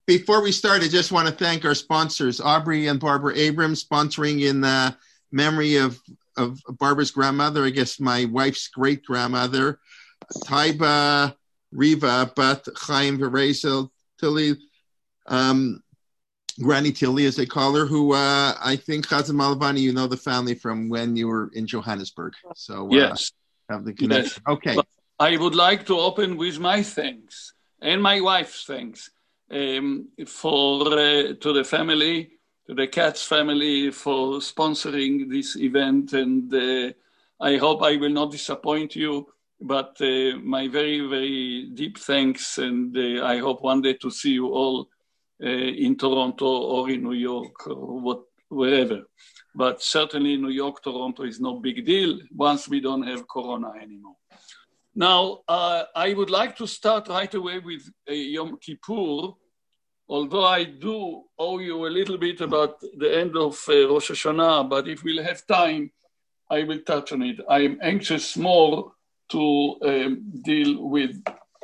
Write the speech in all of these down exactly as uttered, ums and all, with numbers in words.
before we start, I just want to thank our sponsors, Aubrey and Barbara Abrams, sponsoring in the memory of, of Barbara's grandmother, I guess my wife's great-grandmother, Taiba Riva Bat Chaim Verezel Tilly, um, Granny Tilly, as they call her, who uh, I think, Chazan Malavani, you know the family from when you were in Johannesburg. So uh, yes. have the connection. Yes. Okay. But I would like to open with my thanks and my wife's thanks um, for uh, to the family, to the Katz family for sponsoring this event. And uh, I hope I will not disappoint you, but uh, my very, very deep thanks. And uh, I hope one day to see you all uh, in Toronto or in New York or what, wherever. But certainly New York, Toronto is no big deal once we don't have Corona anymore. Now, uh, I would like to start right away with uh, Yom Kippur, although I do owe you a little bit about the end of uh, Rosh Hashanah, but if we'll have time, I will touch on it. I am anxious more to um, deal with,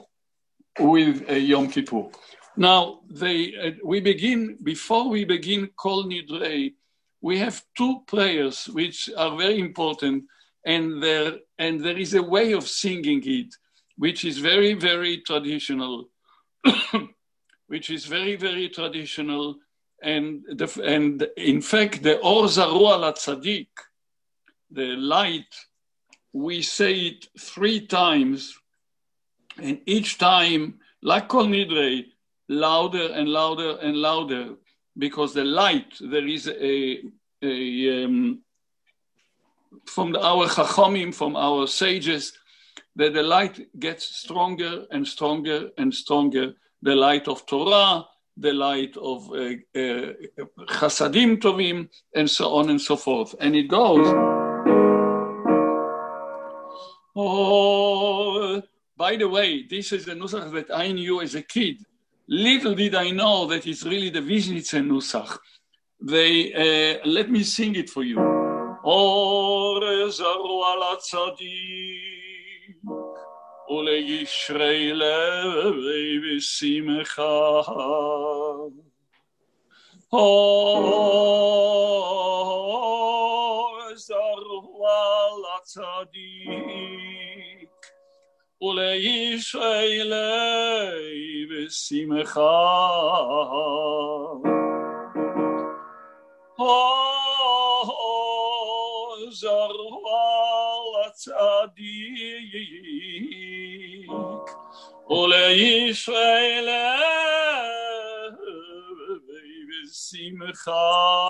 with uh, Yom Kippur. Now, they, uh, we begin, before we begin Kol Nidrei, we have two prayers which are very important, and there, and there is a way of singing it, which is very, very traditional, which is very, very traditional. And, the, and in fact, the Or Zarua LaTzadik, the light, we say it three times, and each time, like Kol Nidrei, louder and louder and louder, because the light, there is a, a um, from the, our Chachamim, from our sages, that the light gets stronger and stronger and stronger. The light of Torah, the light of uh, uh, Chasadim Tovim, and so on and so forth. And it goes, oh, by the way, this is a nusach that I knew as a kid. Little did I know that it's really the Vizhnitzer nusach. They, uh, let me sing it for you. Or Zarua LaTzadik, uleYishrei levei v'simcha. Or Zarua LaTzadik, uleYishrei levei v'simcha. Zarua LaTzadik, uleYishrei levei v'simcha.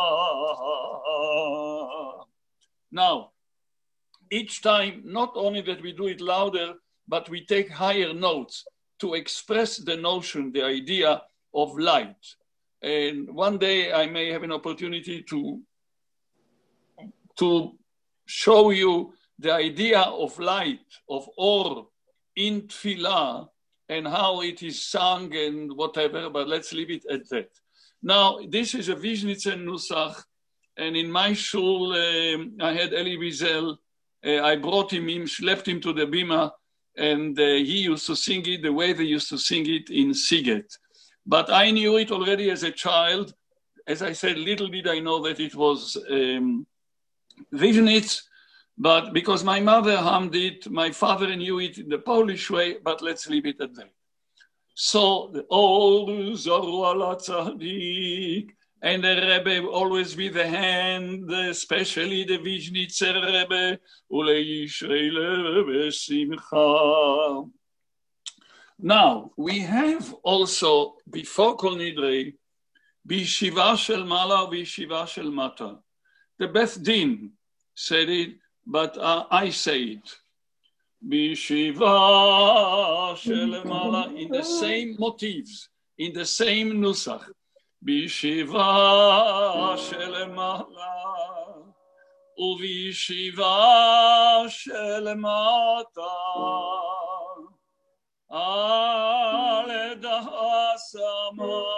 Now, each time, not only that we do it louder, but we take higher notes to express the notion, the idea of light. And one day I may have an opportunity to, to show you the idea of light, of Or, in Tfilah, and how it is sung and whatever, but let's leave it at that. Now, this is a Vizhnitzer Nusach, and in my shul, um, I had Eli Wiesel. Uh, I brought him in, schlepped him to the Bima, and uh, he used to sing it the way they used to sing it in Siget. But I knew it already as a child. As I said, little did I know that it was um, Vizhnitz, but because my mother hummed it, my father knew it in the Polish way, but let's leave it at that. So, the Or Zarua LaTzadik, and the Rebbe always with the hand, especially the Vizhnitzer Rebbe, uleYishrei levei v'simcha. Now, we have also, before Kol Nidrei, B'Yeshiva Shel Mala, B'Yeshiva Shel Mata. The Beth Din said it, but uh, I say it. B'Yeshiva Shel Mala, in the same motifs, in the same nusach. B'Yeshiva Shel Mala, u'B'Yeshiva Shel Mata. Ale dasa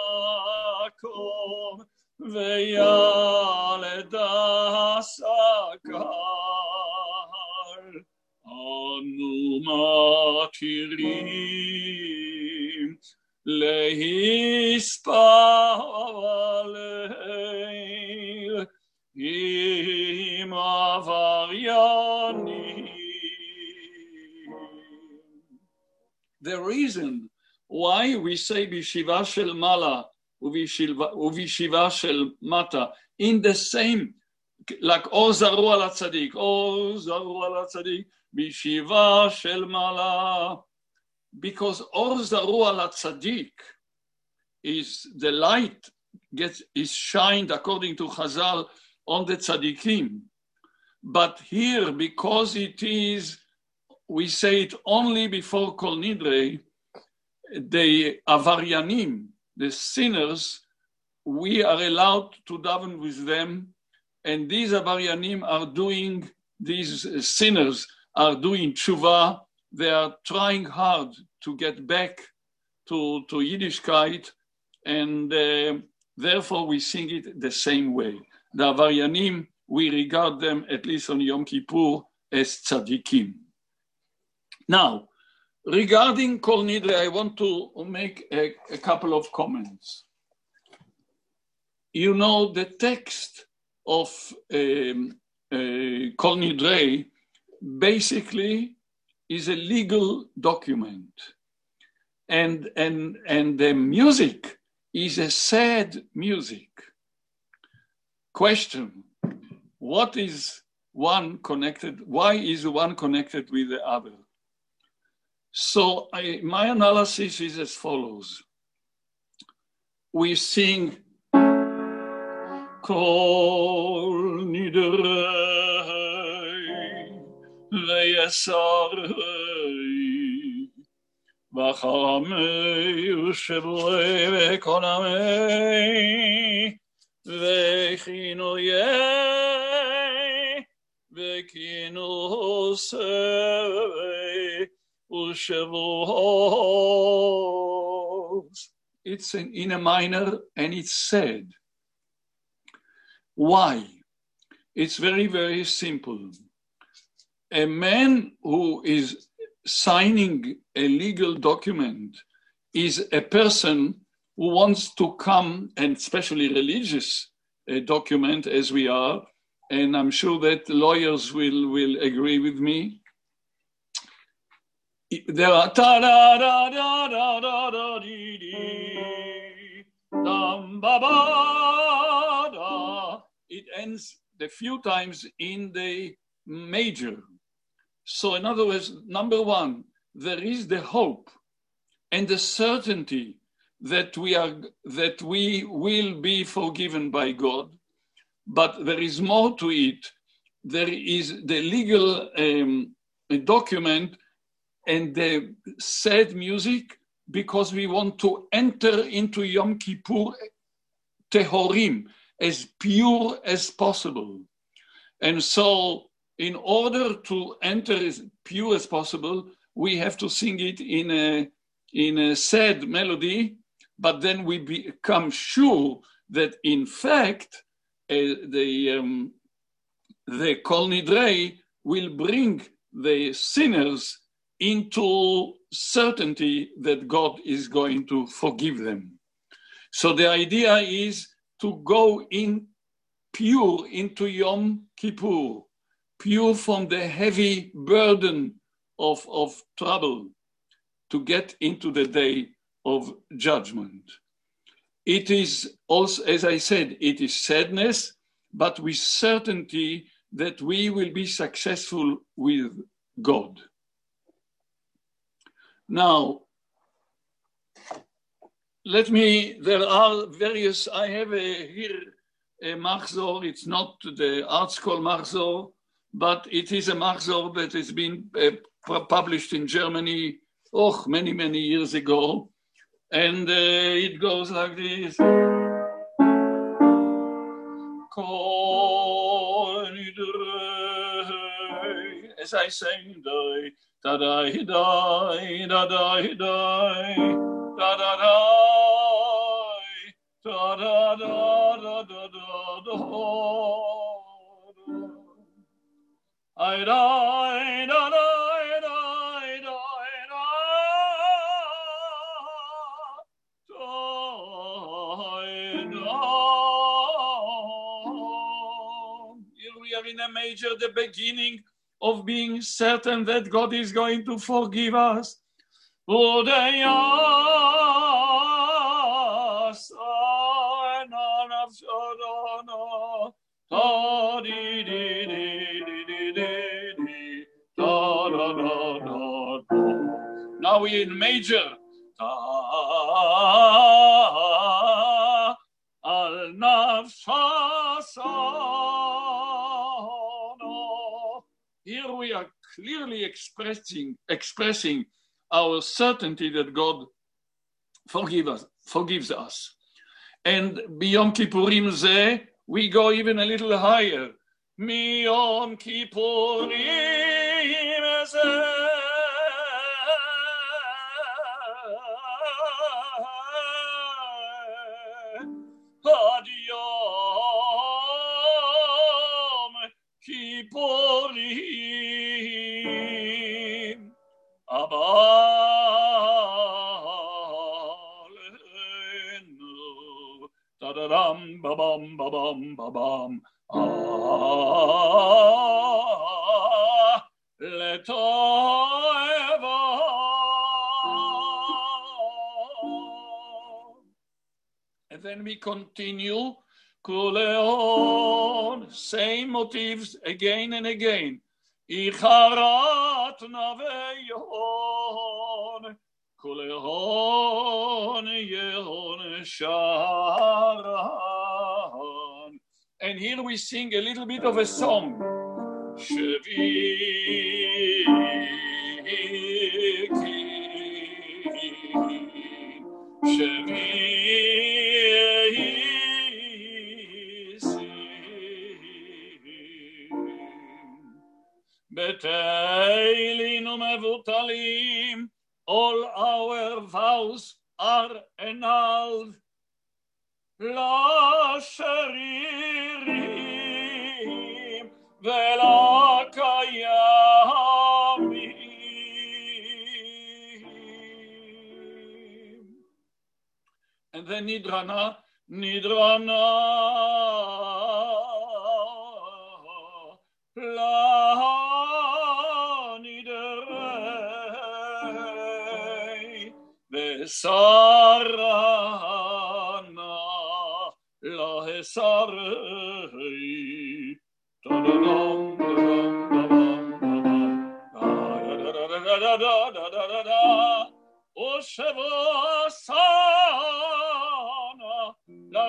makom ve'ale dasa kar anu matirim להספלל עם עבריינים. The reason why we say בישיבה של מעלה ובישיבה של מטה in the same, like אור זרוע לצדיק, אור זרוע לצדיק, בישיבה של מעלה, because אור זרוע לצדיק is the light gets is shined according to Chazal on the tzadikim, but here because it is, we say it only before Kol Nidre, the avaryanim, the sinners, we are allowed to daven with them, and these avaryanim are doing, these sinners are doing tshuva, they are trying hard to get back to, to Yiddishkeit, and uh, therefore we sing it the same way. The avaryanim, we regard them, at least on Yom Kippur, as tzadikim. Now, regarding Kol Nidre, I want to make a, a couple of comments. You know, the text of um, uh, Kol Nidre basically is a legal document. And, and, and the music is a sad music. Question, what is one connected, why is one connected with the other? So I, my analysis is as follows. We sing Kol Nidrei Ve'yesarei V'chamei U'shevrei V'konamei V'chinoyei V'kinosei It's in, in a minor and it's sad. Why? It's very, very simple. A man who is signing a legal document is a person who wants to come, and especially religious uh, document as we are, and I'm sure that lawyers will, will agree with me. There are ta da da da da da da dee dee dum ba ba da. It ends a few times in the major. So in other words, number one, there is the hope and the certainty that we are that we will be forgiven by God. But there is more to it. There is the legal um, document and the sad music, because we want to enter into Yom Kippur tehorim, as pure as possible. And so in order to enter as pure as possible, we have to sing it in a, in a sad melody, but then we become sure that in fact, uh, the, um, the Kol Nidrei will bring the sinners into certainty that God is going to forgive them. So the idea is to go in pure into Yom Kippur, pure from the heavy burden of, of trouble, to get into the day of judgment. It is also, as I said, it is sadness, but with certainty that we will be successful with God. Now, let me, there are various, I have a, here a Machzor, it's not the ArtScroll Machzor, but it is a Machzor that has been uh, published in Germany, oh, many, many years ago. And uh, it goes like this. As I sing, da da da da da da da da da da da da da da. I die da da da da Here we are in a major, the beginning of being certain that God is going to forgive us. Now we're in major. Here we are clearly expressing expressing our certainty that God forgive us, forgives us. And beyond Kippurim Zeh, we go even a little higher. Miyom Kippurim Zeh Ad Yom Kippurim Abba da-da-dum, ba-bum, ba-bum, ba-bum. Ah, letoeva. And then we continue. Kuleon, same motifs again and again. Icharat naveyon. Kuleon, yehon, sharan. And here we sing a little bit of a song. Beteilin umevutalim, all our vows are annulled. La sharirim vela kayamim. And then Nidrana, Nidrana, La Nidrei, Vesarana, La Hesarei, da-da-dum, da-da-da-da-da-da-da-da-da-da-da-da, Oshevosana, La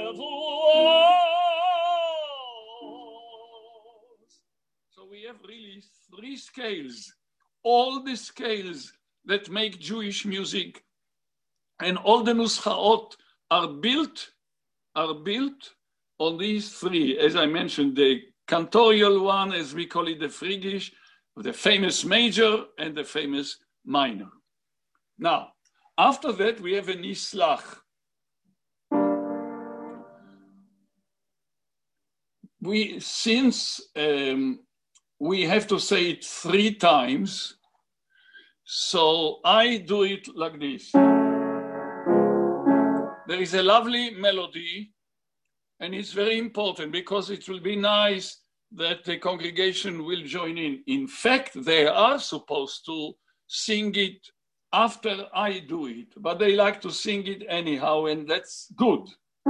Shavuos. So we have really three scales, all the scales that make Jewish music, and all the nuschaot are built, are built on these three. As I mentioned, the cantorial one, as we call it, the Phrygish, the famous major and the famous minor. Now, after that, we have a nislach. We, since um, we have to say it three times, so I do it like this. There is a lovely melody, and it's very important because it will be nice that the congregation will join in. In fact, they are supposed to sing it after I do it, but they like to sing it anyhow, and that's good.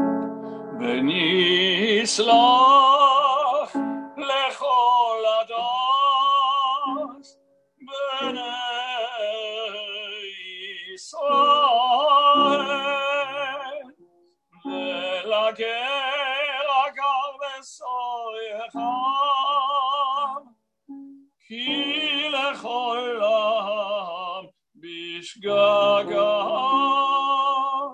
V'nislach lechol adas b'nei Yisrael v'lager agar v'soyecham ki lechol am bishgagam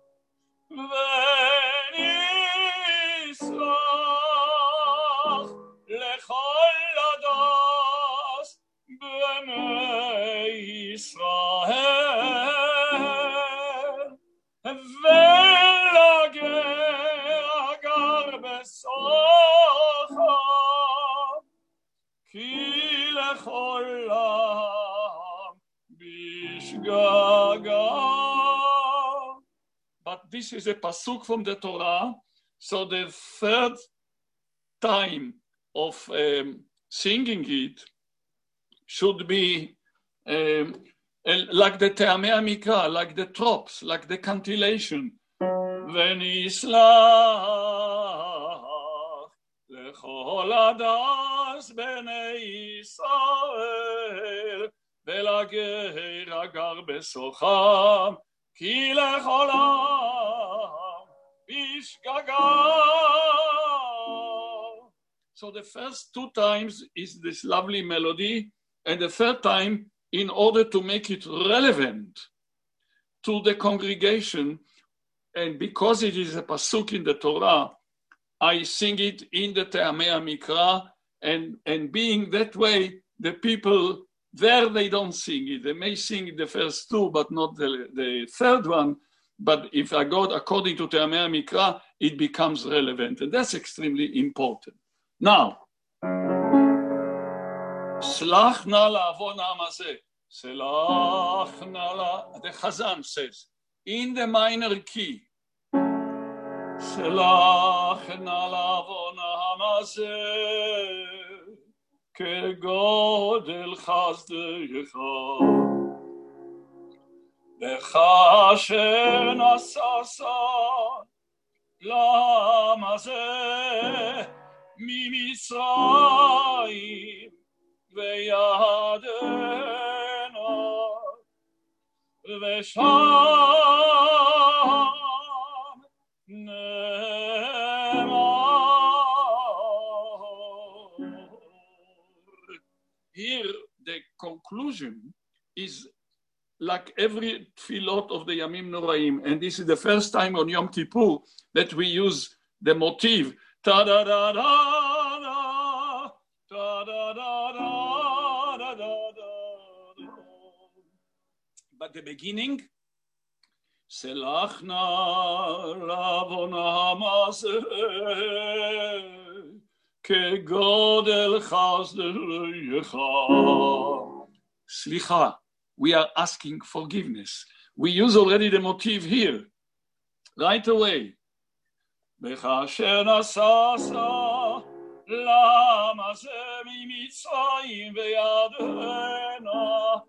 v'nislach lechol adas b'nei Yisrael v'lager agar b'socham ki lechol am bishgagam. But this is a pasuk from the Torah, so the third time of um, singing it should be um, like the Te'amei HaMikra, like the tropes, like the cantillation. וניסלח לכל הדס בני ישראל ולגר הגר בסוחם כי לכל העם בשגגה. So the first two times is this lovely melody, and the third time, in order to make it relevant to the congregation, and because it is a pasuk in the Torah, I sing it in the Te'amei HaMikra, and, and being that way, the people there, they don't sing it. They may sing the first two, but not the, the third one. But if I go according to Te'amei HaMikra, it becomes relevant, and that's extremely important. Now, Slach na la'avon ha'am hazeh. Slach na la, the Chazan says, in the minor key, Slach na la'avon ha'am hazeh, כגודל חסדך, וכאשר נסעת לעם הזה ממצרים וידענה ושם נאמר. Here the conclusion is like every tefillot of the Yamim Noraim, and this is the first time on Yom Kippur that we use the motif ta da da da da ta da da da da da da. But the beginning, Selach na lavon ha'am hazeh כגודל חסדך. Slicha, we are asking forgiveness. We use already the motif here, right away. וכאשר נסעת לעם הזה ממצרים וידענה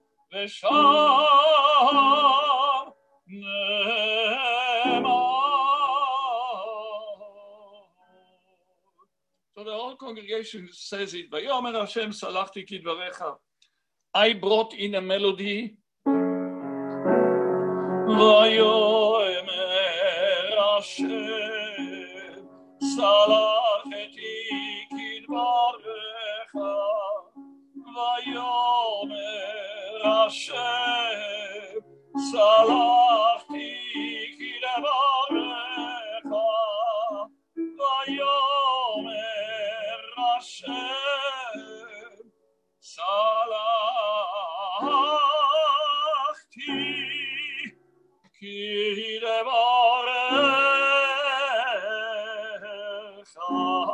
ושם נאמר. So the whole congregation says it. Vayomer Hashem salachti kidvarecha. I brought in a melody. Vayomer Hashem salachti kidvarecha. Vayomer Hashem salachti kidvarecha. Vayomer Hashem salachti kidvarecha.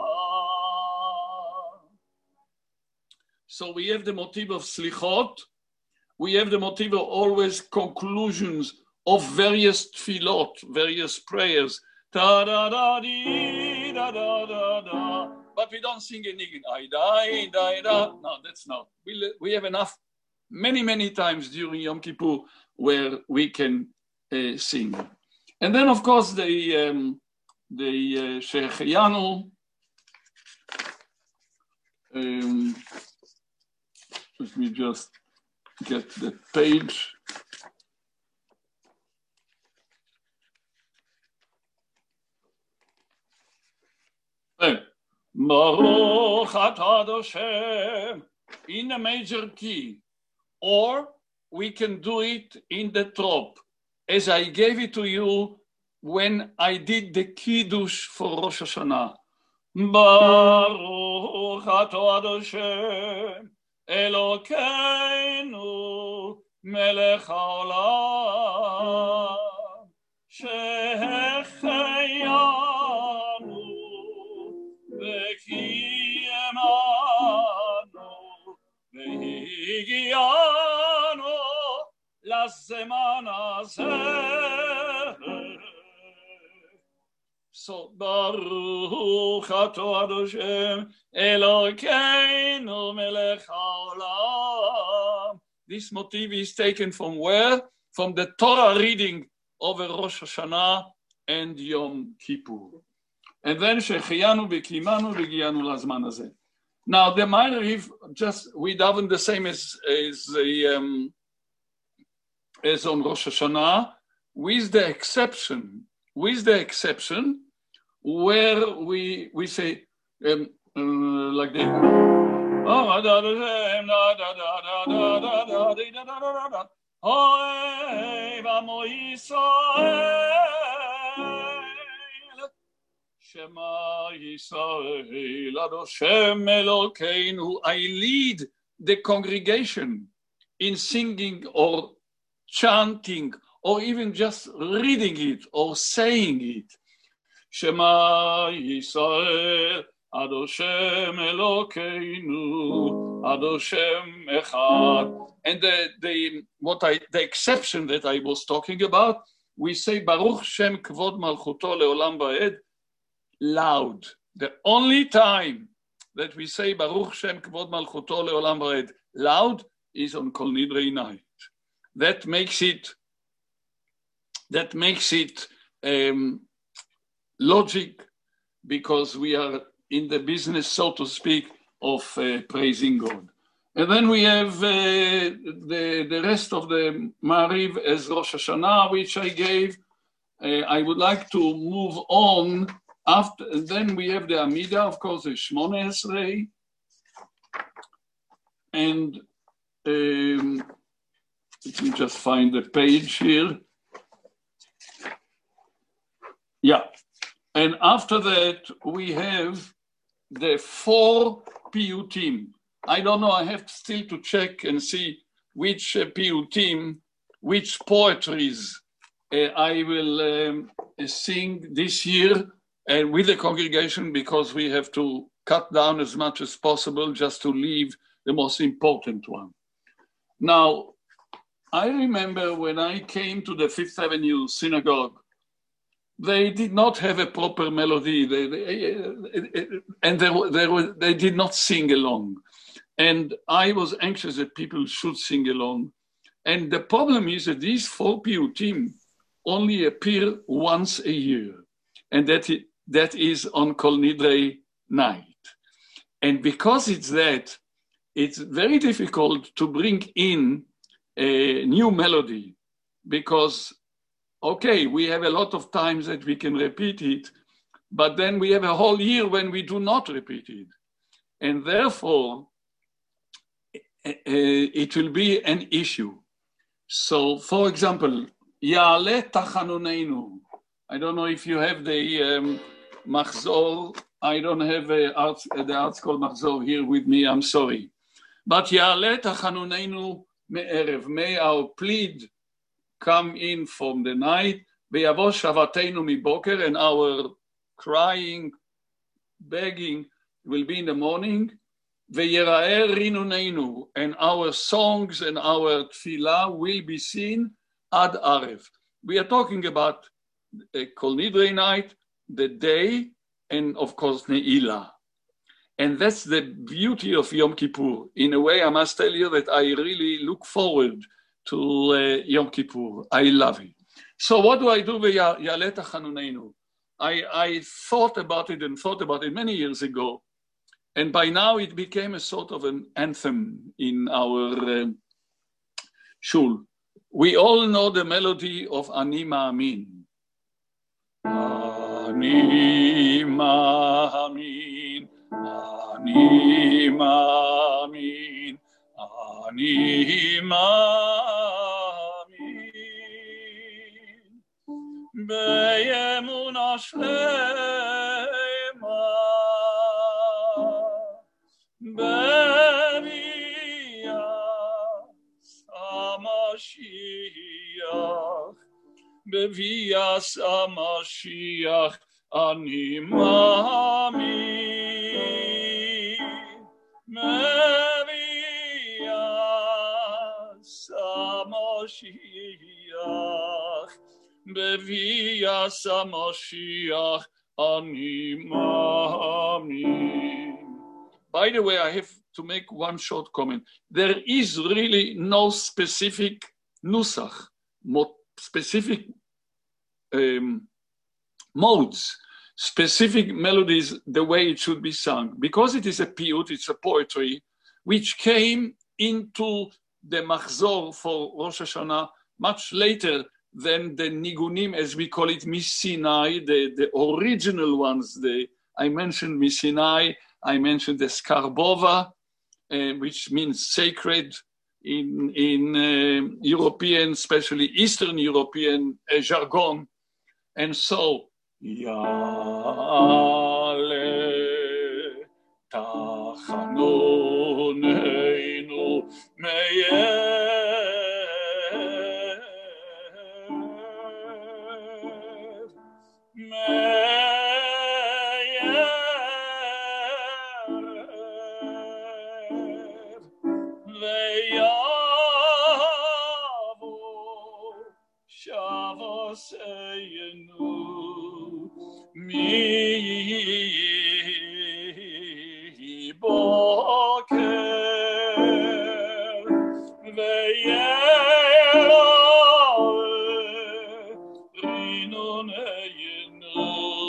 So we have the motif of slichot. We have the motif of always conclusions of various tefillot, various prayers. Ta da da dee da da da da. But we don't sing a niggin. I die, die, da. No, that's not. We, we have enough, many, many times during Yom Kippur where we can uh, sing. And then, of course, the um, the uh, Shehecheyanu. Um, let me just get the page. Hey. Baruch atah Hashem in a major key, or we can do it in the trop, as I gave it to you when I did the Kiddush for Rosh Hashanah. Baruch atah Hashem Elokeinu melech haolam shehecheyanu וקיימנו והגיענו לזמן הזה. So, Baruch Ato Adoshem Elokeinu Melech Haolam. This motif is taken from where? From the Torah reading over Rosh Hashanah and Yom Kippur. And then Shechiyanu B'Kimanu V'Giyanu Lazman Hazeh. Now the Ma'ariv, just we daven the same as as the um, as on Rosh Hashanah, with the exception, with the exception, where we we say um, uh, like this. Shema Yisrael Adoshem Elokeinu. I lead the congregation in singing or chanting or even just reading it or saying it. Shema Yisrael Adoshem Elokeinu Adoshem Echad. And the, the what I the exception that I was talking about, we say Baruch Shem Kvod Malchuto Leolam Va'ed loud. The only time that we say Baruch Shem Kvod Malchuto Leolam Va'ed loud is on Kol Nidrei night. That makes it that makes it um, logic, because we are in the business, so to speak, of uh, praising God. And then we have uh, the, the rest of the Ma'ariv as Rosh Hashanah, which I gave. Uh, I would like to move on. After, then we have the Amida, of course, the Shmona Esrei. And um, let me just find the page here. Yeah. And after that, we have the four piyutim. I don't know, I have still to check and see which uh, piyutim, which poetries uh, I will um, sing this year uh, with the congregation, because we have to cut down as much as possible just to leave the most important one. Now, I remember when I came to the Fifth Avenue Synagogue, they did not have a proper melody, they, they, and they, they, were, they did not sing along. And I was anxious that people should sing along. And the problem is that these four piyutim only appear once a year, and that, it, that is on Kol Nidrei night. And because it's that, it's very difficult to bring in a new melody, because okay, we have a lot of times that we can repeat it, but then we have a whole year when we do not repeat it. And therefore, uh, it will be an issue. So, for example, Ya'aleh Tachanuneinu. I don't know if you have the um, Machzor. I don't have a art, the article Machzor here with me, I'm sorry. But Ya'aleh Tachanuneinu Me'erev. May our plead come in from the night, Ve'yavo Shavateinu Miboker, and our crying, begging will be in the morning, Ve'yera'eh Rinuneinu, and our songs and our tefillah will be seen ad Arev. We are talking about uh, Kol Nidrei night, the day, and of course Ne'ilah. And that's the beauty of Yom Kippur. In a way, I must tell you that I really look forward to uh, Yom Kippur. I love it. So what do I do with Ya'aleh Tachanuneinu? I, I thought about it and thought about it many years ago. And by now it became a sort of an anthem in our uh, shul. We all know the melody of Ani Ma'amin. Ani Ma'amin, Ani Ma'amin, Ani Ma'amin, Be'emuna Shlema, Be'vias HaMashiach, Be'vias HaMashiach, Ani Ma'amin, Be'vias HaMashiach, Be'vias HaMashiach, Ani Ma'amin. By the way, I have to make one short comment. There is really no specific nusach, specific um, modes, specific melodies, the way it should be sung. Because it is a piyut, it's a poetry, which came into the machzor for Rosh Hashanah much later than the nigunim, as we call it, Misinai, the, the original ones. The, I mentioned Misinai, I mentioned the Skarbova, uh, which means sacred in, in uh, European, especially Eastern European uh, jargon. And so, Yale Tachanuneinu Meyev Meyev Ve'yavo Shavoseyenu Mi boker ve'yelave rinoneyenu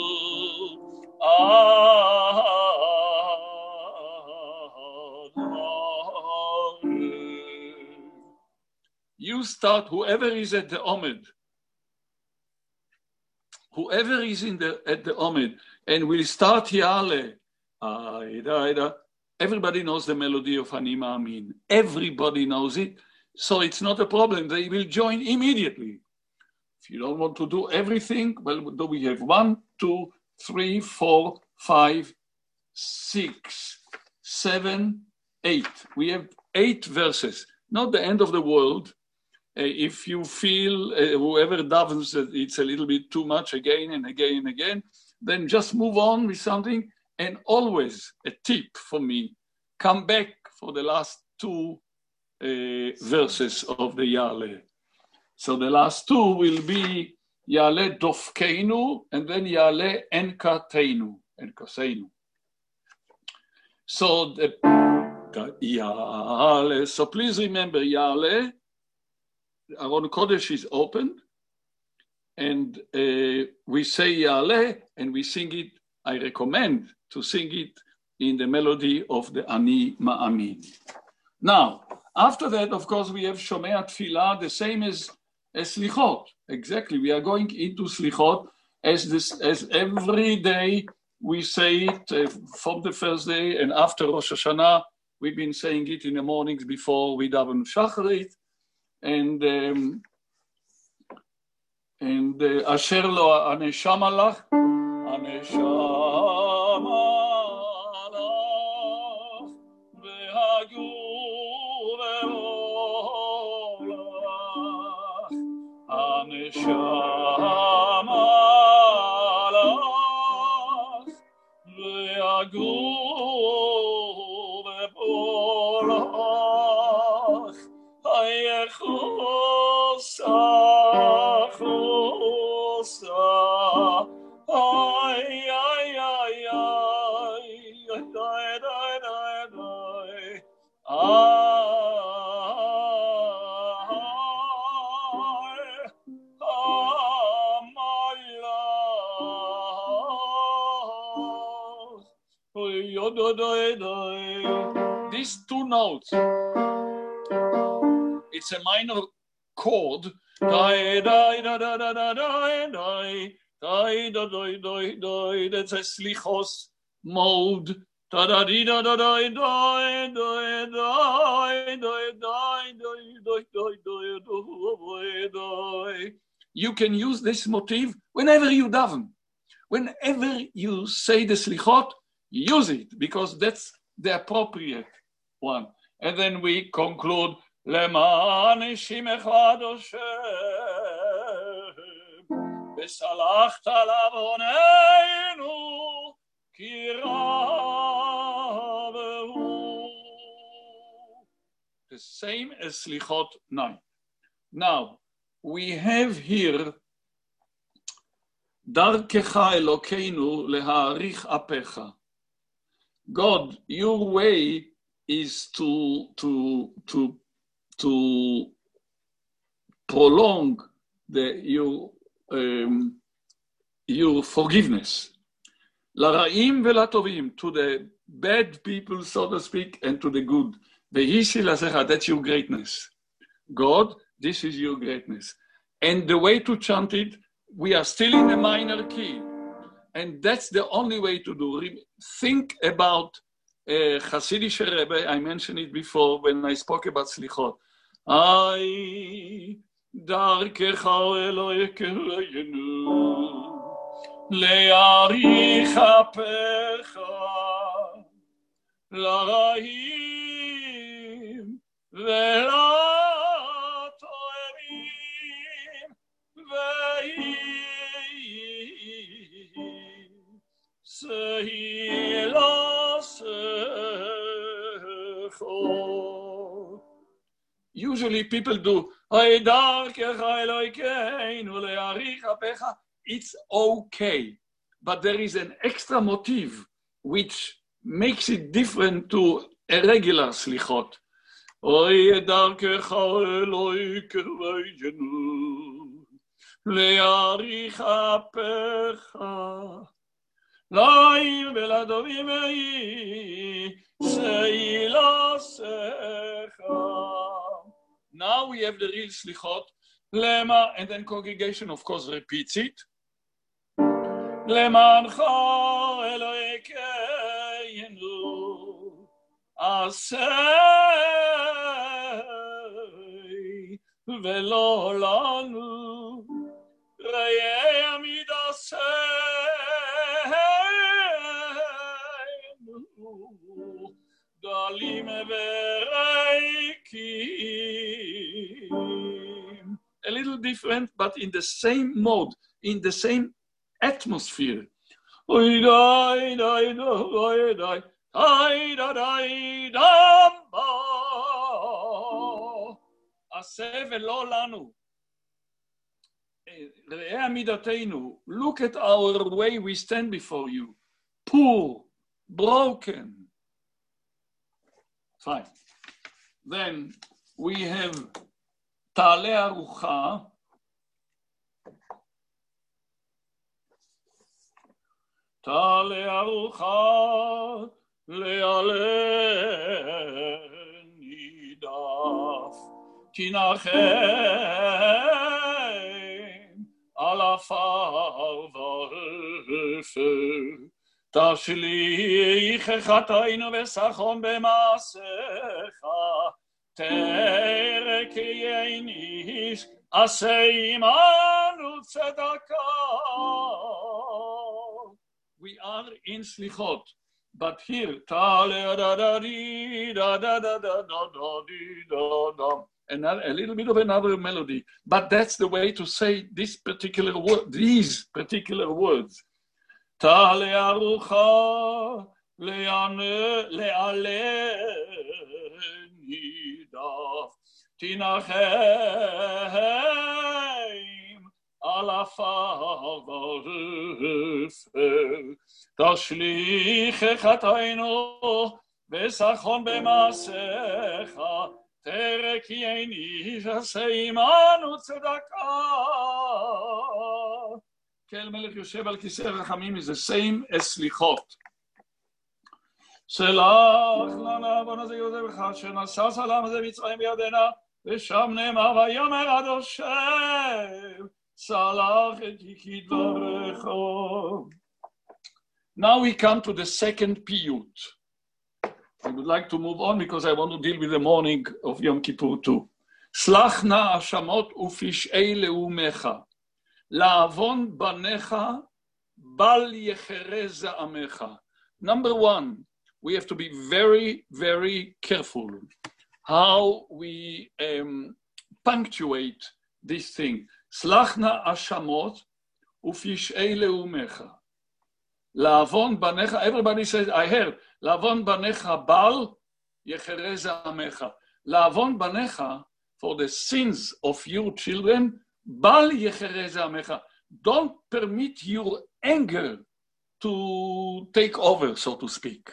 Adonai. You start, whoever is at the Omed, whoever is in the at the Omed, and we'll start Yale. Everybody knows the melody of Ani Ma'amin. Everybody knows it, so it's not a problem. They will join immediately. If you don't want to do everything, well, we have one, two, three, four, five, six, seven, eight. We have eight verses. Not the end of the world. Uh, if you feel, uh, whoever davens that it's a little bit too much again and again and again, then just move on with something. And always a tip for me, come back for the last two uh, verses of the Yale. So the last two will be Yale Dofkeinu and then Yale Enkateinu, Enkaseinu. So the, the Yale, so please remember Yale, Aron Kodesh is opened, and uh, we say Yale and we sing it. I recommend to sing it in the melody of the Ani Ma'amin. Now, after that, of course, we have Shomea Tfilah, the same as, as Slichot. Exactly, we are going into Slichot as this, as every day we say it uh, from the first day, and after Rosh Hashanah, we've been saying it in the mornings before we daven Shacharit, and um, and uh, Asher lo aneshama lach, aneshama lach, vehayu ve'olach, aneshama lach, vehayu ve'olach, hayechu Chosa, ay, ay, ay, ay, ay, ay, ay, ay, these two notes, it's a minor chord. That's a slichos mode. You can use this motif whenever you daven. Whenever you say the slichot, use it, because that's the appropriate one. And then we conclude, למען שמך הקדוש וסלחת לעווננו כי רב הוא. The same as Slichot nine. Now, we have here דרכך אלוקינו להאריך אפיך. God, your way is to, to, to, to prolong the, your, um, your forgiveness. לרעים ולטובים, to the bad people, so to speak, and to the good. והישי לזכר, that's your greatness. God, this is your greatness. And the way to chant it, we are still in a minor key. And that's the only way to do. Think about uh, Hasidic Rebbe, I mentioned it before when I spoke about Slichot. Ay, darkecha Elokeinu, le'arich apecha, la'ra'im ve'la'to'evim, ve'im Usually people do, it's okay, but there is an extra motive which makes it different to a regular slichot. Lair veladovim sei lasecha. Now we have the real slichot. Lema, and then congregation, of course, repeats it. Lemancha Elokeinu asei velo lanu rei amidasei. A little different, but in the same mode, in the same atmosphere. Look at our way we stand before you. Poor, broken. Fine. Then we have Ta'ale Arucha. Ta'ale Arucha le'ale nidaf tinachem alafar v'refer תשליך חטאינו וסחון במעשיך, תרקי איש, עשה עמנו צדקה. We are in slichot, but here, תעלה da da di da da da da da da di da da, and a little bit of another melody, but that's the way to say this particular word, these particular words. Ta'ale arucha le'ale nidaf tinachem alafar v'refer tashlich chatainu v'sachon b'maasecha terekieni v'aseh imanu tzedakah. Kel melech yoshev al kisei rachamim is the same as slichot. Selach lana avon hazeh yozecha shenasa salam hazeh mitzrayim biyadena v'sham ne'emar vayomer ad Hashem salach et kidvarecha. Now we come to the second piyut. I would like to move on because I want to deal with the morning of Yom Kippur too. Slach na ashamot ufish'ei leumecha. La'avon banecha bal yecherez za'amecha. Number one, we have to be very, very careful how we um, punctuate this thing. Slachna ashamot ufish'ei leumecha. La'avon banecha, everybody says, I heard, La'avon banecha bal yecherez za'amecha. La'avon banecha, for the sins of your children, Bal yecherez amecha. don't permit your anger to take over, so to speak.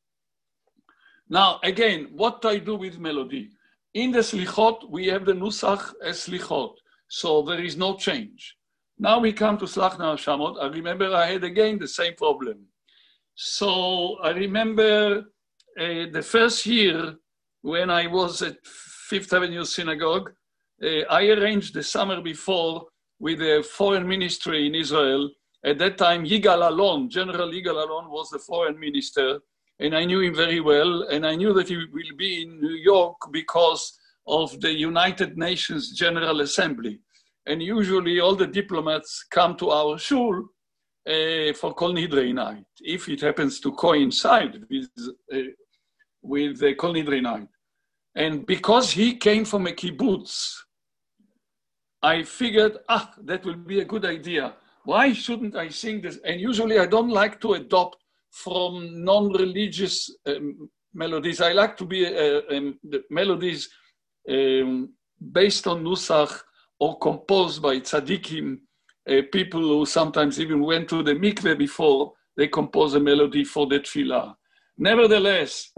Now, again, what do I do with melody? In the Slichot, we have the Nusach as Slichot, so there is no change. Now we come to Slach Na Hashamot. I remember I had again the same problem. So I remember uh, the first year when I was at Fifth Avenue Synagogue, uh, I arranged the summer before with the foreign ministry in Israel. At that time, Yigal Alon, General Yigal Alon was the foreign minister, and I knew him very well, and I knew that he will be in New York because of the United Nations General Assembly. And usually all the diplomats come to our shul uh, for Kol Nidrei night, if it happens to coincide with, uh, with uh, Kol Nidrei night. And because he came from a kibbutz, I figured, ah, that will be a good idea. Why shouldn't I sing this? And usually I don't like to adopt from non-religious um, melodies. I like to be uh, um, the melodies um, based on Nusach or composed by tzaddikim, uh, people who sometimes even went to the mikveh before they compose a melody for the tefillah. Nevertheless,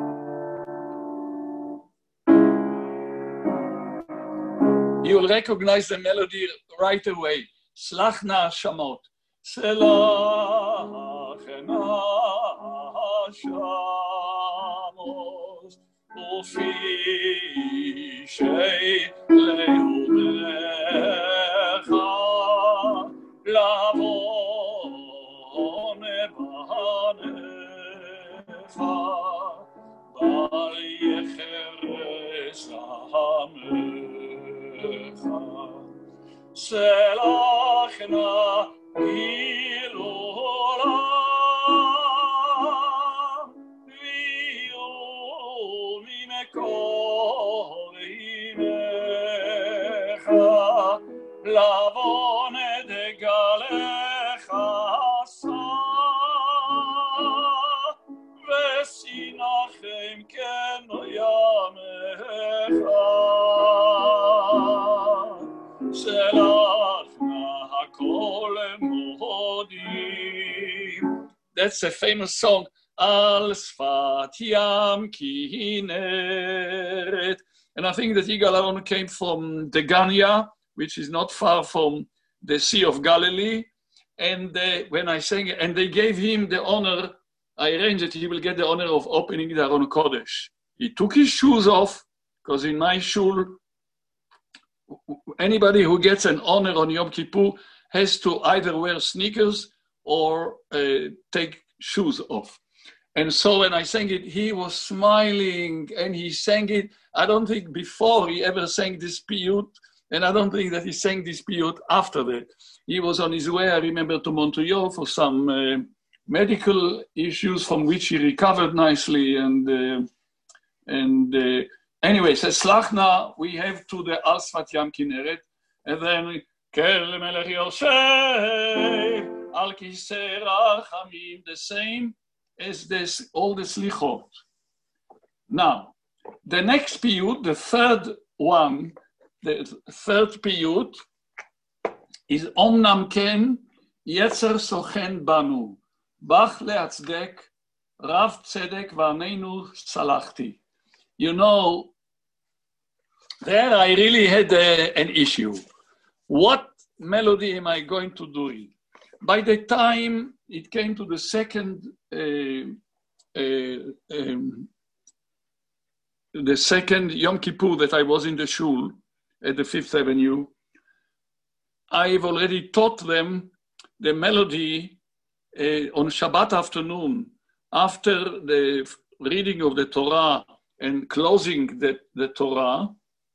you'll recognize the melody right away. Slach Na Hashamot. Slach Na Hashamot. Ufi shei lehulecha lavon banecha bar yecheres hamecha Selach na Hilolam Viu Mimekol Himecha Lavon Edegalecha Sa Vesinachem Keno Yamecha That's a famous song. Al Sfat Yam Kineret. And I think that Yigal Alon came from Degania, which is not far from the Sea of Galilee. And they, when I sang it, and they gave him the honor, I arranged that he will get the honor of opening the Aron Kodesh. He took his shoes off, because in my shul, anybody who gets an honor on Yom Kippur has to either wear sneakers or uh, take shoes off. And so when I sang it, he was smiling and he sang it. I don't think before he ever sang this piyut, and I don't think that he sang this piyut after that. He was on his way, I remember, to Montreal for some uh, medical issues from which he recovered nicely. And uh, and uh, anyway, so Slach Na, we have to the Al Sfat Yam Kineret, and then Kel Melech Yosef Al Kisei Rachamim, the same as this, all the Slichot. Now, the next piyut, the third one, the third piyut is Omnam Ken Yetzer Sochen Banu Bach Leatzdek Rav Tzedek V'Aneinu Salachti. You know, there I really had a, an issue. What melody am I going to do it? By the time it came to the second, uh, uh, um, the second Yom Kippur that I was in the shul at the Fifth Avenue, I've already taught them the melody uh, on Shabbat afternoon after the reading of the Torah and closing the, the Torah.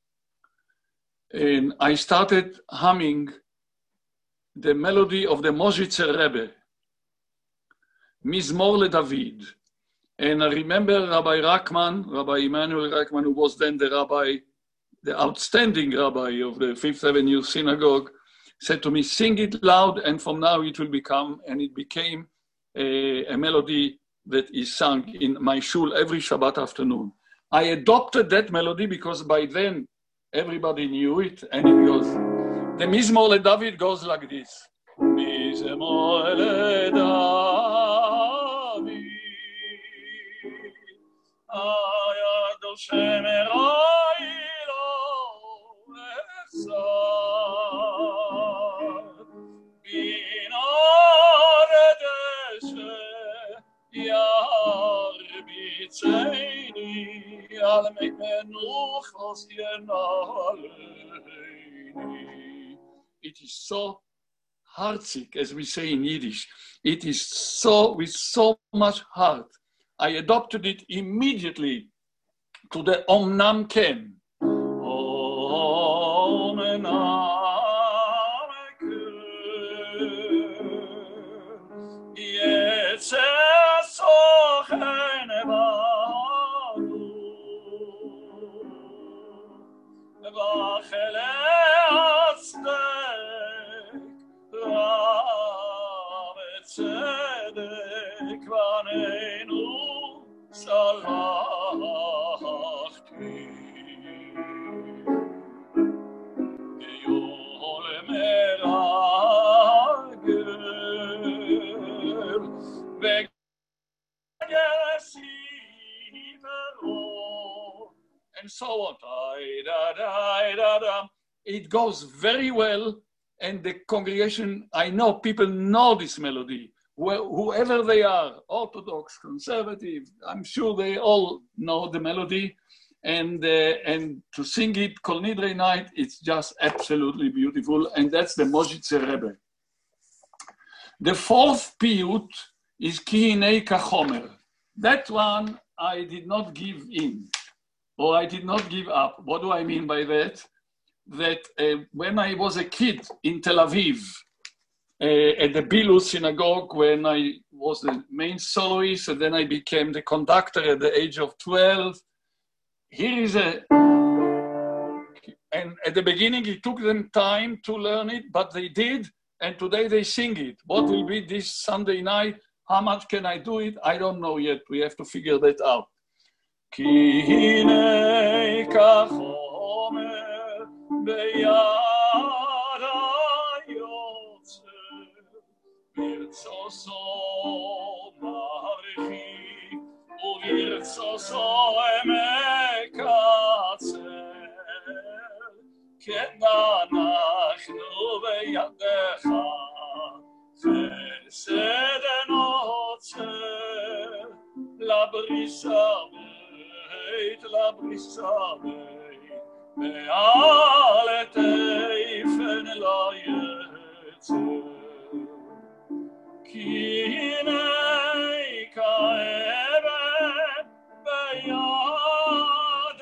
And I started humming the melody of the Mozhitzer Rebbe, Mizmor LeDavid. And I remember Rabbi Rachman, Rabbi Emmanuel Rachman, who was then the rabbi, the outstanding rabbi of the Fifth Avenue Synagogue, said to me, sing it loud, and from now it will become, and it became a, a melody that is sung in my shul every Shabbat afternoon. I adopted that melody because by then everybody knew it, and it goes, the Mizmor LeDavid goes like this. יזמור לדוד, היד השם אראי לו אחסר, בינור דשא ירביצני, על מי מנוחס ינעלני. It is so heartsick, as we say in Yiddish. It is so, with so much heart. I adopted it immediately to the Omnam Ken. Omnam Ken. Yetze sochen banu. Vachele atzdek. Tzedek vanenu salachti, Yol meragel v'gesivero, and so on. It goes very well. And the congregation, I know people know this melody, whoever they are, Orthodox, conservative, I'm sure they all know the melody. And, uh, and to sing it Kol Nidrei night, it's just absolutely beautiful. And that's the Mozhitzer Rebbe. The fourth piyut is Ki Hinei Kachomer. That one I did not give in, or I did not give up. What do I mean by that? That uh, when I was a kid in Tel Aviv, uh, at the Bilus synagogue, when I was the main soloist, and then I became the conductor at the age of twelve. Here is a, and at the beginning it took them time to learn it, but they did, and today they sing it. What will be this Sunday night? How much can I do it? I don't know yet. We have to figure that out. Ki hinei kachomer ביד היוצר, ברצוסו מרחיק, וברצוסו מקצר, כן אנחנו בידך, חסד נוצר, לבריסה בית, לבריסה בית, ועל תיפן לא יצא, כי הנה כאבן ביד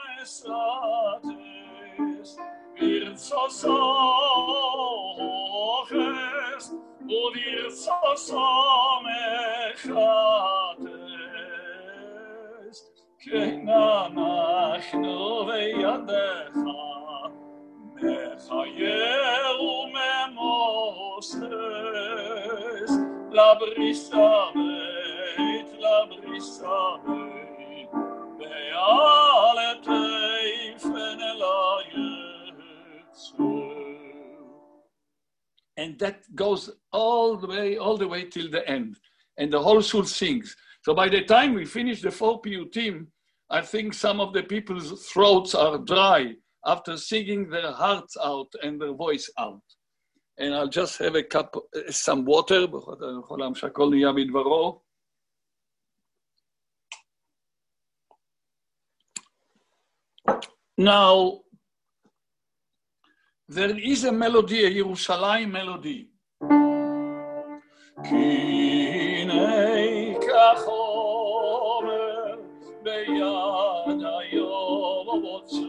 המסתס, ברצוסו חס, וברצוסו מחתס, כן אנחנו בידך, מחייר וממוסס, לבריסה בית, לבריסה בית, ועל תיפן לא יצא. And that goes all the way, all the way till the end. And the whole shul sings. So by the time we finish the four piyutim, I think some of the people's throats are dry after singing their hearts out and their voice out. And I'll just have a cup, some water. Now, there is a melody, a Yerushalayim melody. Ki hinei kachomer beyad hayotzer,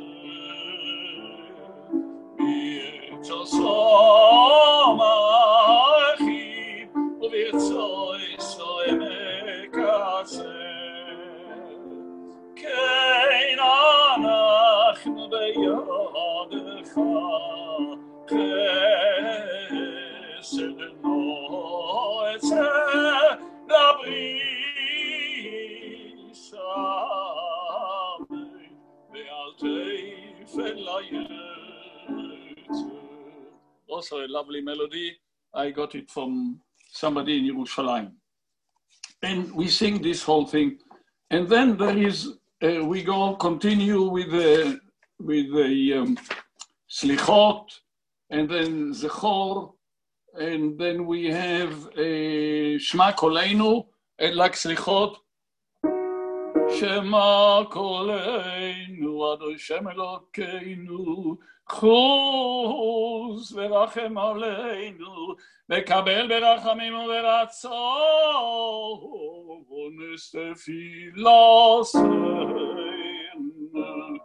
birtzoso marchib, uvirtzoso mekatzer, kein anachnu beyadecha, chesed noetzer, labrisa ve'al teifen la yetzer. Also a lovely melody. I got it from somebody in Yerushalayim. And we sing this whole thing. And then there is, uh, we go continue with the, with the um, Slichot, and then Zechor, and then we have uh, Shema Koleinu, and like Slichot, Shema Koleinu, Adonai Shem Elokeinu, Chuz v'rachem aleinu, v'kabel berachamim u'v'ratzon, nestefilaseinu.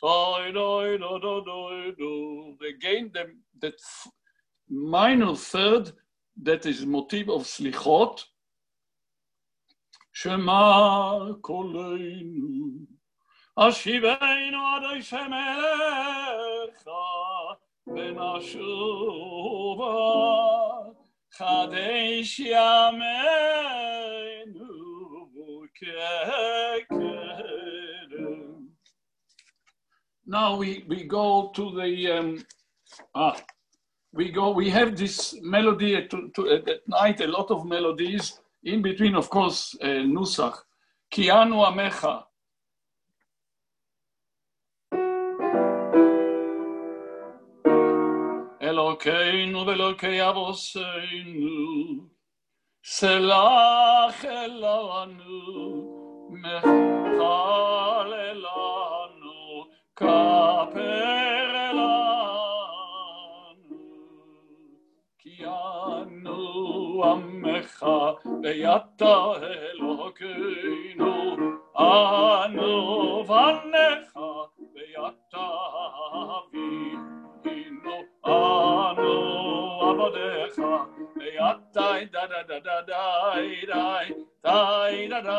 Again, the, the minor third, that is motif of Slichot. Shema Koleinu, Ashiveinu Adonai Shem Elecha, V'nashuva, Chadesh Yameinu Kekedem. Now we, we go to the, um, ah, we go, we have this melody at, to, at night, a lot of melodies, in between, of course, uh, Nusach. Ki anu amecha. Elokeinu ve'elokei avoseinu, selach elanu, mechal elanu, kaper elanu, ki anu amecha, ve'yata elokeinu, anu vanecha, ve'yata avinu, anu avadecha, ve'yata da da da da da da da da da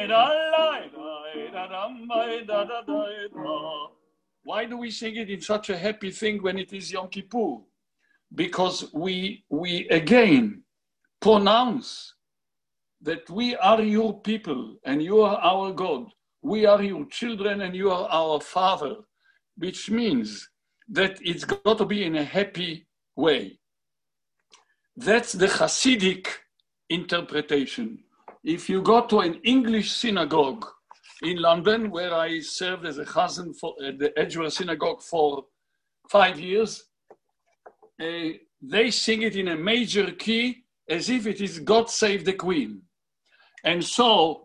da da da. Why do we sing it in such a happy thing when it is Yom Kippur? Because we we again pronounce that we are your people and you are our God. We are your children and you are our Father, which means that it's got to be in a happy way. That's the Hasidic interpretation. If you go to an English synagogue in London, where I served as a chazan for uh, the Edgware Synagogue for five years, uh, they sing it in a major key as if it is God Save the Queen. And so,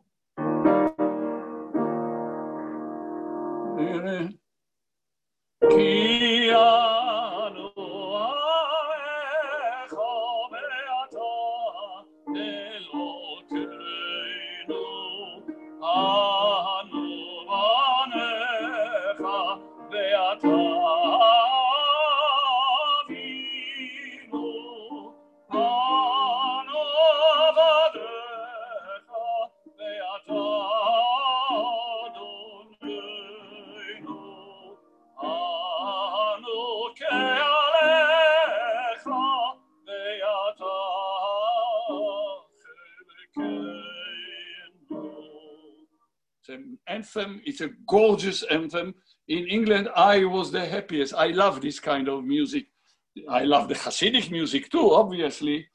anthem, it's a gorgeous anthem. In England, I was the happiest. I love this kind of music. I love the Hasidic music too, obviously.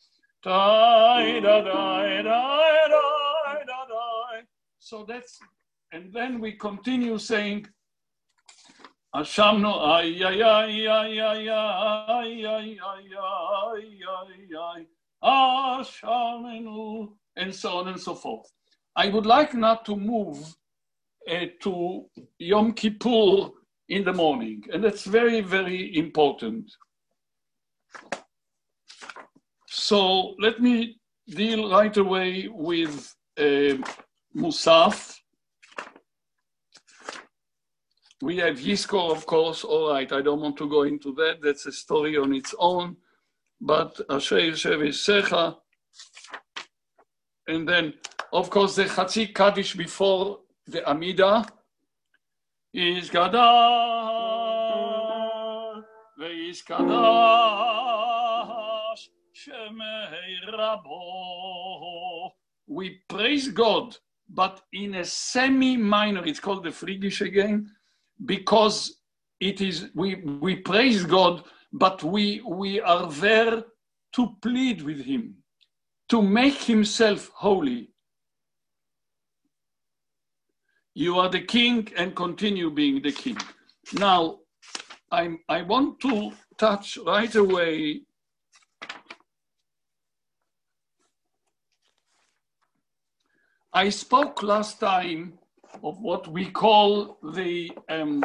So that's, and then we continue saying, Ashamno, ay, ay, ay, ay, ay, ay, ay, ay, ay, ay, Ashamenu, and so on and so forth. I would like now to move uh, to Yom Kippur in the morning, and that's very, very important. So let me deal right away with uh, Musaf. We have Yizkor, of course. All right, I don't want to go into that. That's a story on its own. But Asher Yoshev Yisecha. And then, of course, the Chatzi Kaddish before the Amida is Gadash, Ve'is Kadash, Shemei Rabo. We praise God, but in a semi-minor, it's called the Frigish again, because it is, we, we praise God, but we, we are there to plead with him, to make himself holy. You are the king and continue being the king. Now, I'm, I want to touch right away I spoke last time of what we call the um,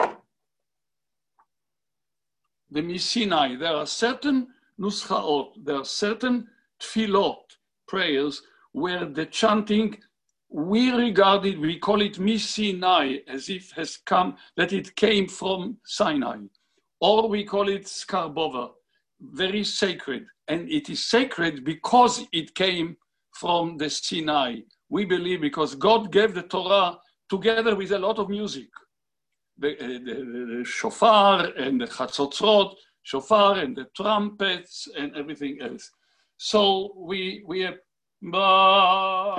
the Misinai. There are certain nuschaot, there are certain tfilot, prayers, where the chanting, we regard it, we call it Misinai, as if has come, that it came from Sinai. Or we call it Skarbova, very sacred. And it is sacred because it came from the Sinai. We believe because God gave the Torah together with a lot of music. The, the, the, the shofar and the chatzotzrot, shofar and the trumpets and everything else. So we we have Baruch,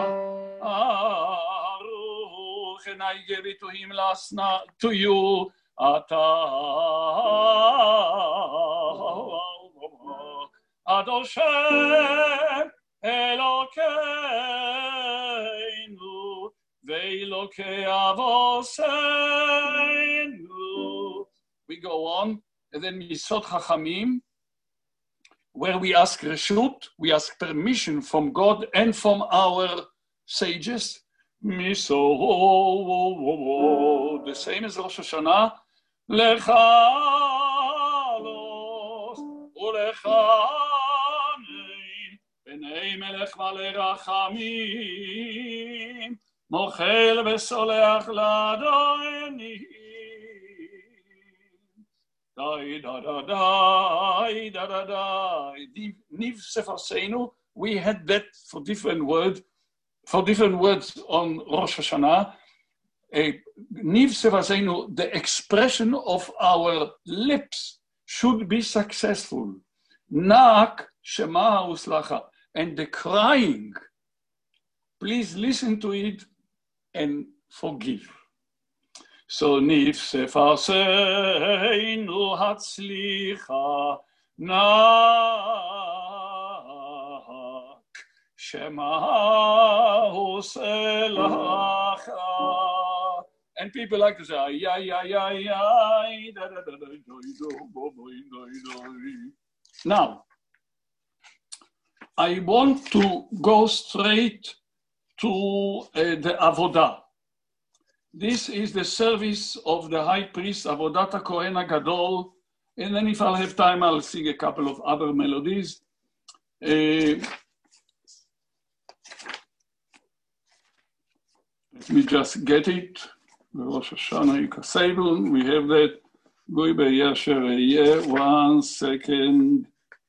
and I gave it to him last night, to you. Ata Adoshem Elokeinu Ve'Elokei Avoseinu. We go on, and then Misot Chachamim, where we ask reshut, we ask permission from God and from our sages. Miso, the same as Rosh Hashanah. Lechalos ulechanein b'nei melech malei rachamim mochel v'soleach ladonim. Dai da da dai da da dai. Niv Sefer Seinu. We had that for different words, for different words on Rosh Hashanah. Niv Sefer Seinu, the expression of our lips should be successful. Nak Shema Uslacha, and the crying. Please listen to it and forgive. So Niv Sefer Seinu Hatzlicha Nak Shema Uslacha. And people like to say, yeah, yeah, yeah, yeah. Now, I want to go straight to uh, the Avodah. This is the service of the high priest, Avodat HaKohen HaGadol. And then if I'll have time, I'll sing a couple of other melodies. Uh, let me just get it. Rosh Hashanah Yikasevun, we have that. Goy B'Yasher Eyeh, one second.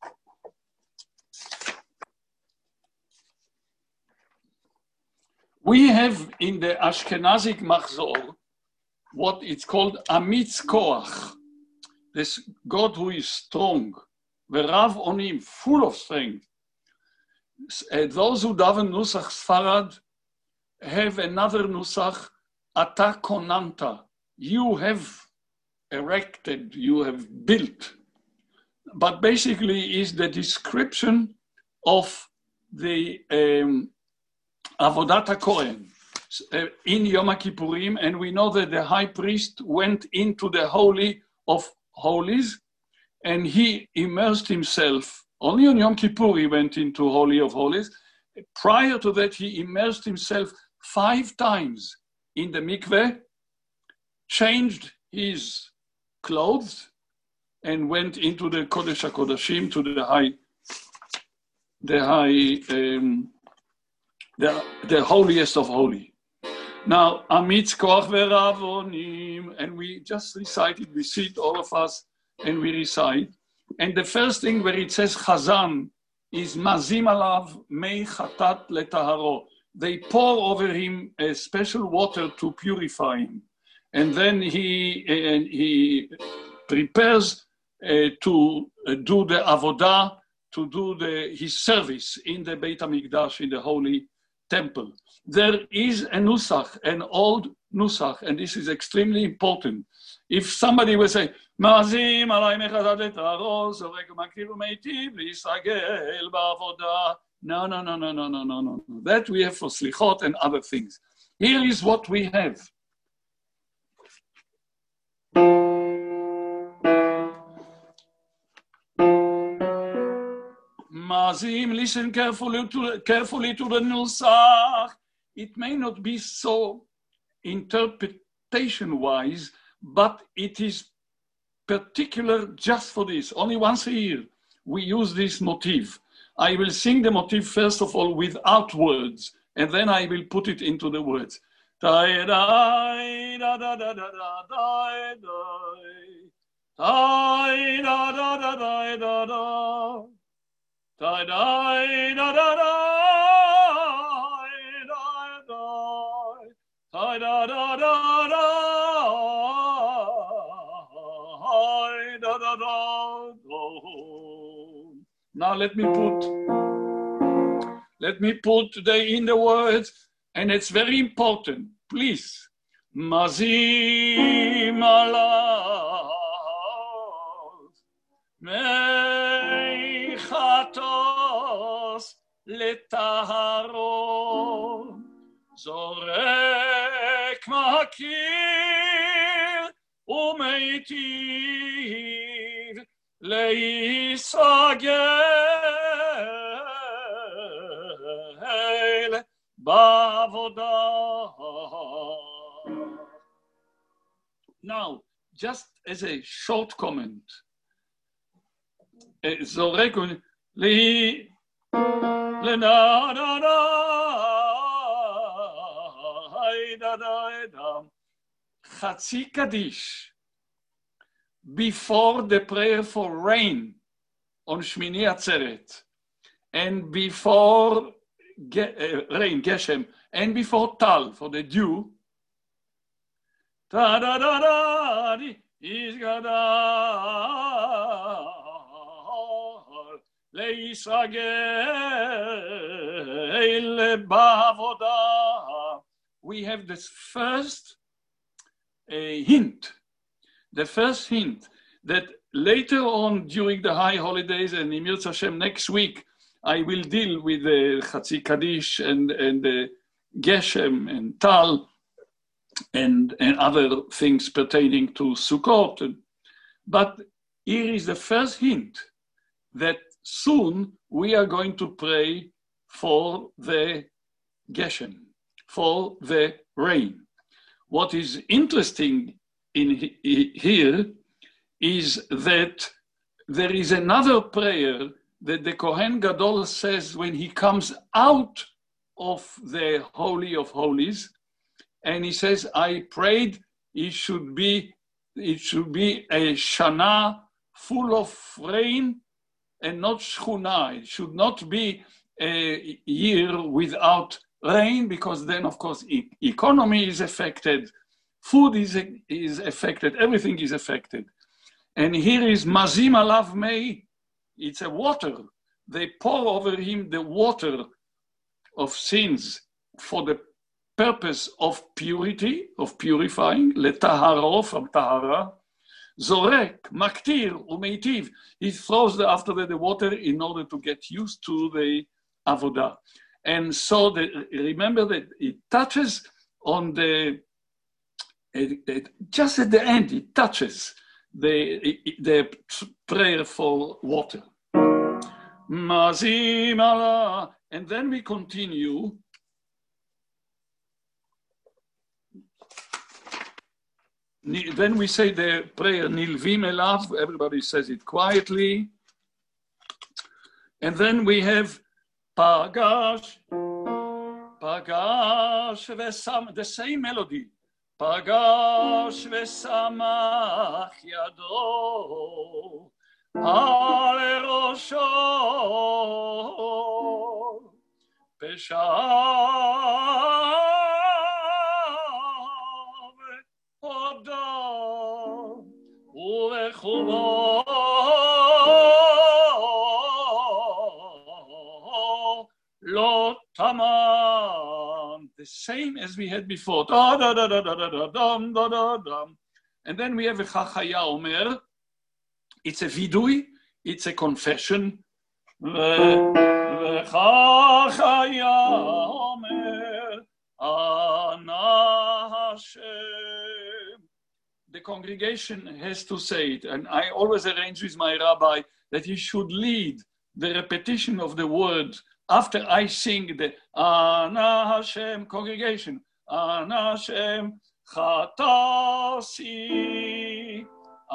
We have in the Ashkenazic Machzor what it's called Amitz Koach, this God who is strong, V'Rav Onim, full of strength. Uh, those who daven Nusach Sfarad have another Nusach, Ata Konanta, you have erected, you have built. But basically is the description of the um, Avodat HaKohen uh, in Yom Kippurim, and we know that the high priest went into the Holy of Holies, and he immersed himself. Only on Yom Kippur he went into Holy of Holies. Prior to that, he immersed himself five times in the mikveh, changed his clothes, and went into the Kodesh HaKodashim, to the high, the high, um, the, the holiest of holy. Now, Amitz Koach V'Rav Onim, and we just recited, we sit, all of us, and we recite. And the first thing where it says Chazan is Mazim Alav Mei Chatat Letaharo. They pour over him a special water to purify him. And then he, and he prepares uh, to uh, do the avodah, to do the, his service in the Beit HaMikdash, in the Holy Temple. There is a nusach, an old nusach, and this is extremely important. If somebody will say, "Mazim alay mechadad letaro, zorek umaktiv umeitiv lisagel ba'avoda," no, no, no, no, no, no, no, no. That we have for slichot and other things. Here is what we have. Mazim, listen carefully to, carefully to the nusach. It may not be so interpretation-wise, but it is particular just for this. Only once a year we use this motif. I will sing the motif first of all without words, and then I will put it into the words. Da da da da da da da da da da da da. Now let me put let me put the in the words, and it's very important. Please, Mazim alav mechatos letaharo zorek makir umeitiv leisagel bavodah. Now, just as a short comment, zorek li le na na na da da da Chatzi Kaddish before the prayer for rain on Shmini Atzeret, and before ge- uh, rain, Geshem, and before Tal, for the dew, ta da da da di izgada leisagel bavoda. We have this first uh, hint, the first hint that later on during the high holidays and in Yirtzeh Hashem next week, I will deal with the Chatzi Kaddish and, and the Geshem and Tal and, and other things pertaining to Sukkot. But here is the first hint that soon we are going to pray for the Geshem, for the rain. What is interesting in here is that there is another prayer that the Kohen Gadol says when he comes out of the Holy of Holies, and he says, I prayed it should be, it should be a Shana full of rain and not Shchuna. It should not be a year without rain, because then, of course, e- economy is affected, food is, is affected, everything is affected. And here is Mazim alav mei. It's a water. They pour over him the water of sins for the purpose of purity, of purifying, letaharo, from tahara. Zorek, maktir, umeitiv. He throws the, after the, the water in order to get used to the avodah. And so the, remember that it touches on the, it, it, just at the end, it touches the, the prayer for water. Mazim ala. And then we continue. Then we say the prayer Nilvim elav. Everybody says it quietly. And then we have Pagash, Pagash vesam, the same melody. Pagash vesamach yado ale rosho peshav odo ulechulo lo tamam the same as we had before. Da, da, da, da, da, da, da, dum, da, da, dum. And then we have a Chachaya Omer. It's a vidui, it's a confession. V'chachaya Omer, Ana Hashem. The congregation has to say it, and I always arrange with my rabbi that he should lead the repetition of the word after I sing the Ana Hashem congregation. Ana Hashem Chatasi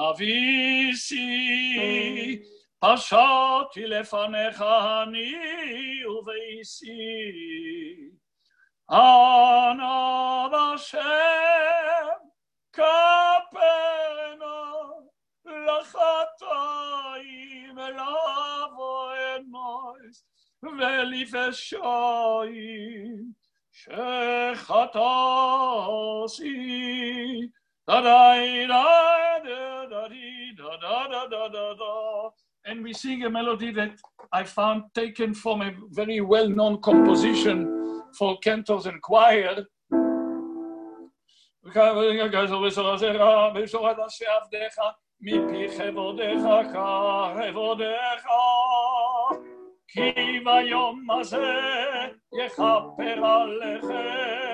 Avisi Pashati Lefanecha Ani Uveisi Ana Hashem Kapena Lachatayim Elavoenos Velifeshayim Shechatasi da da da da da da da da. And we sing a melody that I found taken from a very well-known composition for cantors and choir. כי ביום הזה יכפר עליכם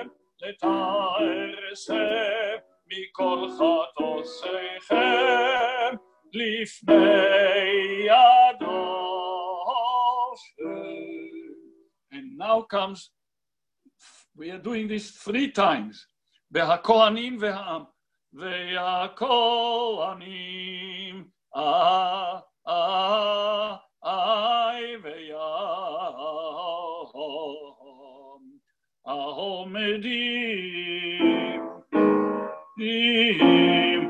לתארסם מכל חטאותיכם לפני השם. And now comes, we are doing this three times. והכהנים והעם. והכהנים, אה, אה, I veyam ahomedim im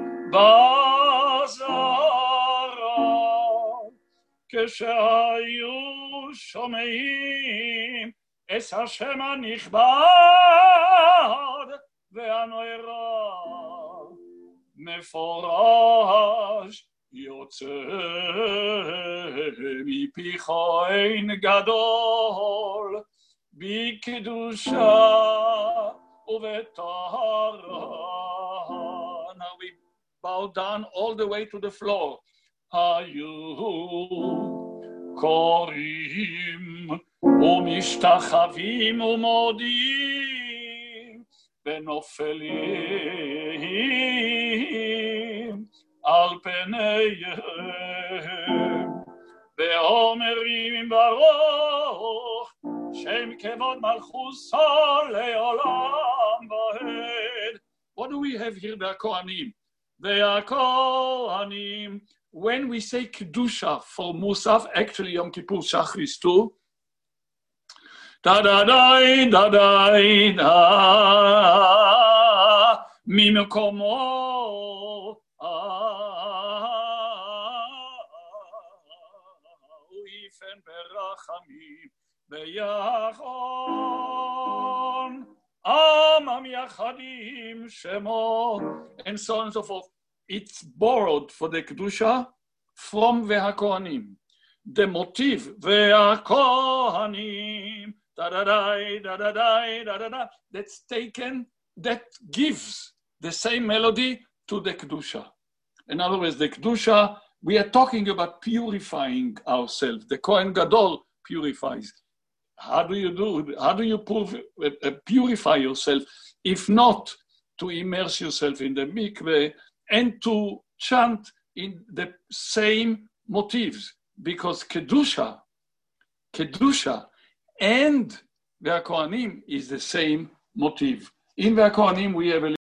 bazara כשהיו שומעים es Hashem הנכבד והנורא מפורש יוצא מפי כהן גדול בקדושה ובטהרה. Now we bow down all the way to the floor. היו קוראים ומשתחווים ומודים ונופלים על פניהם ואומרים ברוך שם כבוד מלכותו לעולם ועד. What do we have here? The Kohanim. The Kohanim. When we say Kedusha for Musaf, actually Yom Kippur Shachris too. Da da da da da da Mimekomo Uifen berachamim beyachon Amam yachadim shemo, and so on and so forth. It's borrowed for the Kedusha from Vehakohanim. The motif, Vehakohanim, da-da-da, da-da-da, da-da-da, that's taken, that gives the same melody to the Kedusha. In other words, the Kedusha, we are talking about purifying ourselves. The Kohen Gadol purifies. How do you do? How do you purify yourself? If not to immerse yourself in the mikveh and to chant in the same motifs, because Kedusha, Kedusha and Vehakohanim is the same motif. In Vehakohanim we have a